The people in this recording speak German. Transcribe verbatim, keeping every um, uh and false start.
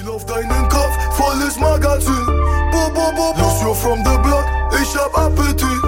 Ziel auf deinen Kopf, volles Magazin. Bo, bo, bo, Lucio from the block, ich hab Appetit.